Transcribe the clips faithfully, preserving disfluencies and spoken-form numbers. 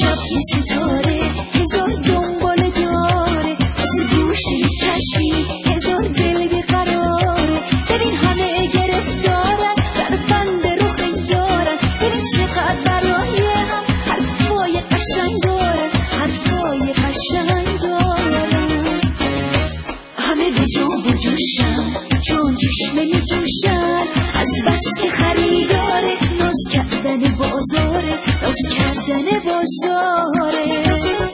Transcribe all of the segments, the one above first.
شب یه ستاره هزار دنباله داره، واسه گوشه چشمی هزار دل بیقراره. ببین همه گرفتارن در بند رخ یارن، ببین چقدر برای هم حرفای قشنگ دارن، حرفای قشنگ دارن. همه به جو و جوشن چون چشمه می جوشن، از بس که خریداره ناز کردن بازاره، ناز کردن بازاره.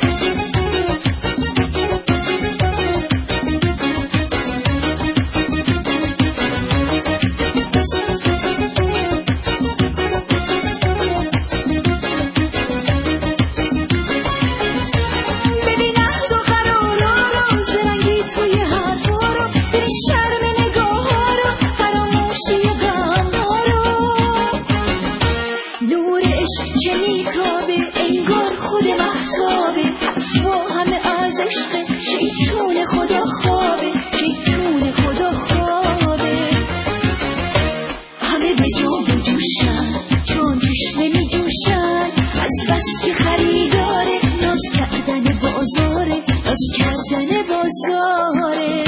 چه میتابه انگار خود محتابه، حرفا همه از عشق شیطون خدا خوابه، شیطون خدا خوابه. همه به جو و جوشن چون چشمه می جوشن، از بس که خریداره ناز کردن بازاره، ناز کردن بازاره.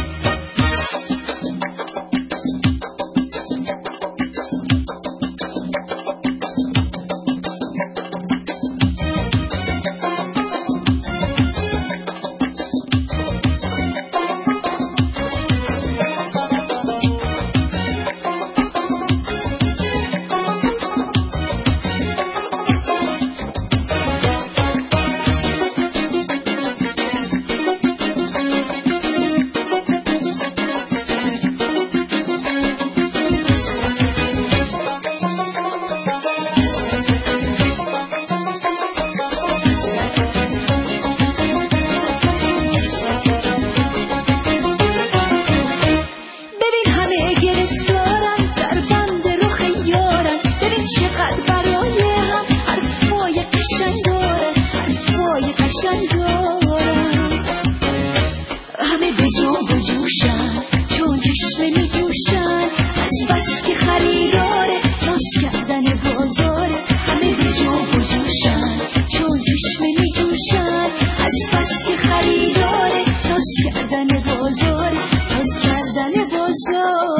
چقدر برای هم حرفای قشنگ دارن، حرفای قشنگ دارن. همه به جو و جوشن چون چشمه می جوشن، از بس که خریداره ناز کردن بازاره. همه به جو و جوشن چون چشمه می جوشن، از بس که خریداره ناز کردن بازاره، ناز کردن بازاره.